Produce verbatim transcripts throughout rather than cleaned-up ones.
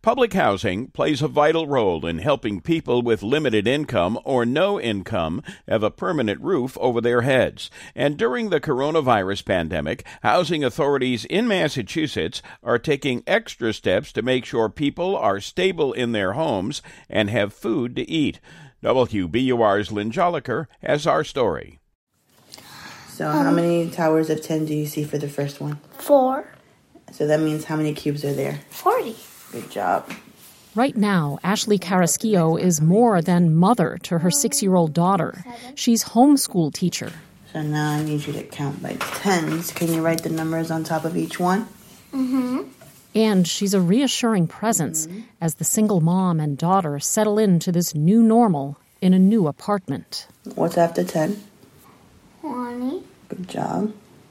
Public housing plays a vital role in helping people with limited income or no income have a permanent roof over their heads. And during the coronavirus pandemic, housing authorities in Massachusetts are taking extra steps to make sure people are stable in their homes and have food to eat. W B U R's Lynn Joliker has our story. So how many towers of ten do you see for the first one? Four. So that means how many cubes are there? Forty. Good job. Right now, Ashley Carrasquillo is more than mother to her six-year-old daughter. She's homeschool teacher. So now I need you to count by tens. Can you write the numbers on top of each one? Mm-hmm. And she's a reassuring presence mm-hmm. as the single mom and daughter settle into this new normal in a new apartment. What's after ten? Twenty. Good job.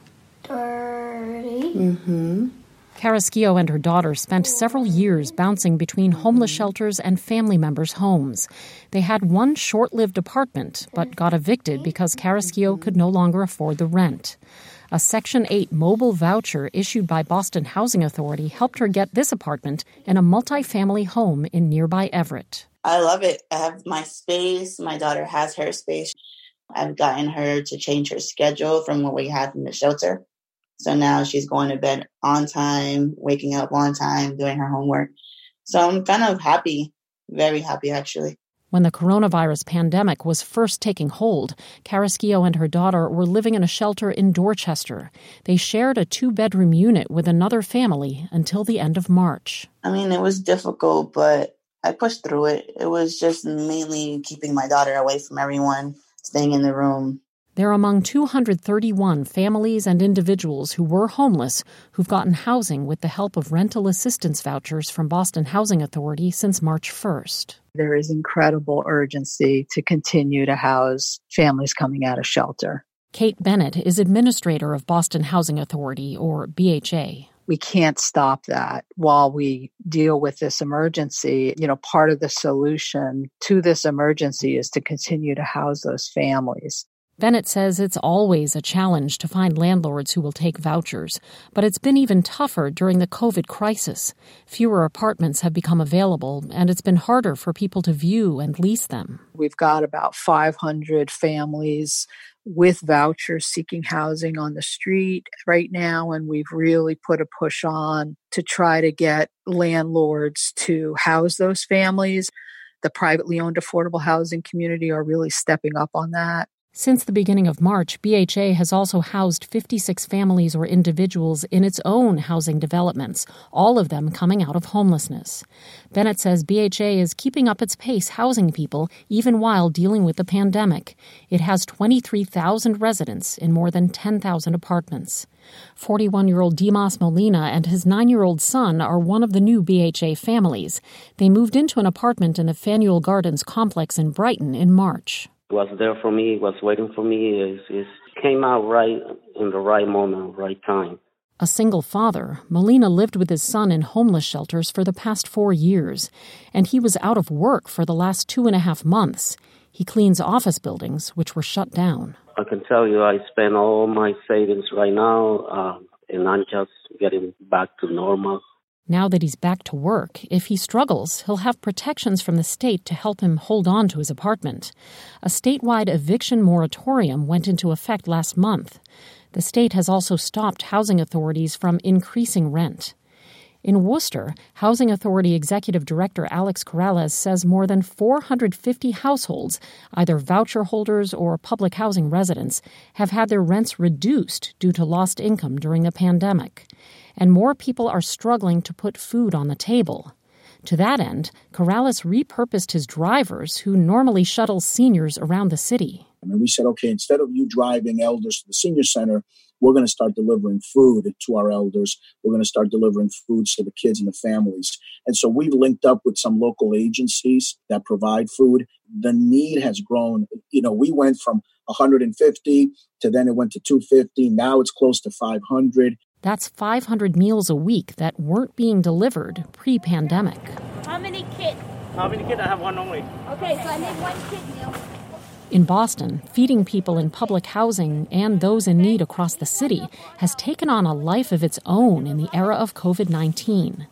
Thirty. Mm-hmm. Carrasquillo and her daughter spent several years bouncing between homeless shelters and family members' homes. They had one short-lived apartment, but got evicted because Carrasquillo could no longer afford the rent. A Section eight mobile voucher issued by Boston Housing Authority helped her get this apartment in a multi-family home in nearby Everett. I love it. I have my space. My daughter has her space. I've gotten her to change her schedule from what we had in the shelter. So now she's going to bed on time, waking up on time, doing her homework. So I'm kind of happy, very happy, actually. When the coronavirus pandemic was first taking hold, Carrasquillo and her daughter were living in a shelter in Dorchester. They shared a two-bedroom unit with another family until the end of March. I mean, it was difficult, but I pushed through it. It was just mainly keeping my daughter away from everyone, staying in the room. They're among two hundred thirty-one families and individuals who were homeless who've gotten housing with the help of rental assistance vouchers from Boston Housing Authority since March first. There is incredible urgency to continue to house families coming out of shelter. Kate Bennett is administrator of Boston Housing Authority, or B H A. We can't stop that while we deal with this emergency. You know, part of the solution to this emergency is to continue to house those families. Bennett says it's always a challenge to find landlords who will take vouchers, but it's been even tougher during the COVID crisis. Fewer apartments have become available, and it's been harder for people to view and lease them. We've got about five hundred families with vouchers seeking housing on the street right now, and we've really put a push on to try to get landlords to house those families. The privately owned affordable housing community are really stepping up on that. Since the beginning of March, B H A has also housed fifty-six families or individuals in its own housing developments, all of them coming out of homelessness. Bennett says B H A is keeping up its pace housing people even while dealing with the pandemic. It has twenty-three thousand residents in more than ten thousand apartments. forty-one-year-old Dimas Molina and his nine-year-old son are one of the new B H A families. They moved into an apartment in the Faneuil Gardens complex in Brighton in March. Was there for me, was waiting for me, it, it came out right in the right moment, right time. A single father, Molina lived with his son in homeless shelters for the past four years, and he was out of work for the last two and a half months. He cleans office buildings, which were shut down. I can tell you I spend all my savings right now, uh, and I'm just getting back to normal. Now that he's back to work, if he struggles, he'll have protections from the state to help him hold on to his apartment. A statewide eviction moratorium went into effect last month. The state has also stopped housing authorities from increasing rent. In Worcester, Housing Authority Executive Director Alex Corrales says more than four hundred fifty households, either voucher holders or public housing residents, have had their rents reduced due to lost income during the pandemic. And more people are struggling to put food on the table. To that end, Corrales repurposed his drivers, who normally shuttle seniors around the city. And we said, okay, instead of you driving elders to the senior center, we're going to start delivering food to our elders. We're going to start delivering foods to the kids and the families. And so we've linked up with some local agencies that provide food. The need has grown. You know, we went from one hundred fifty to then it went to two hundred fifty. Now it's close to five hundred. That's five hundred meals a week that weren't being delivered pre-pandemic. How many kids? How many kids? I have one only. Okay, so I need one kid meal. In Boston, feeding people in public housing and those in need across the city has taken on a life of its own in the era of covid nineteen.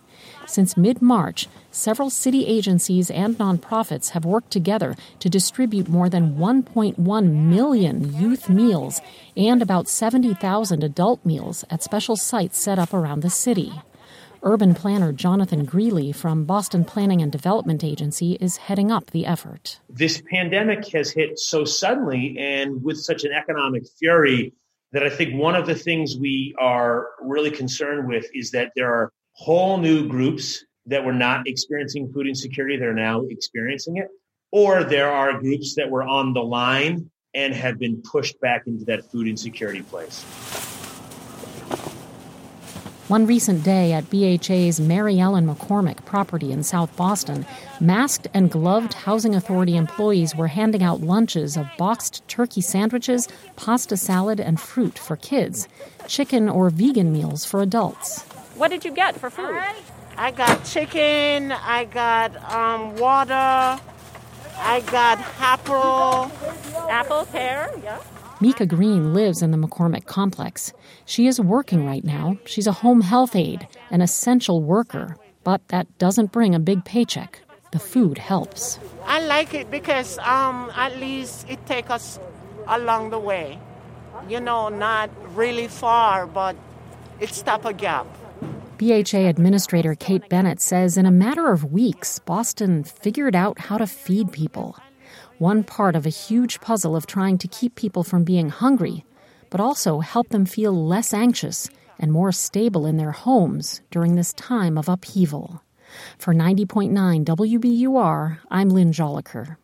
Since mid-March, several city agencies and nonprofits have worked together to distribute more than one point one million youth meals and about seventy thousand adult meals at special sites set up around the city. Urban planner Jonathan Greeley from Boston Planning and Development Agency is heading up the effort. This pandemic has hit so suddenly and with such an economic fury that I think one of the things we are really concerned with is that there are whole new groups that were not experiencing food insecurity that are now experiencing it, or there are groups that were on the line and have been pushed back into that food insecurity place. One recent day at B H A's Mary Ellen McCormick property in South Boston, masked and gloved Housing Authority employees were handing out lunches of boxed turkey sandwiches, pasta salad, and fruit for kids, chicken or vegan meals for adults. What did you get for food? I got chicken, I got um, water, I got apple. Apple, pear, yeah. Mika Green lives in the McCormick complex. She is working right now. She's a home health aide, an essential worker. But that doesn't bring a big paycheck. The food helps. I like it because um, at least it takes us along the way. You know, not really far, but it stops a gap. B H A Administrator Kate Bennett says in a matter of weeks, Boston figured out how to feed people. One part of a huge puzzle of trying to keep people from being hungry, but also help them feel less anxious and more stable in their homes during this time of upheaval. For ninety point nine W B U R, I'm Lynn Joliker.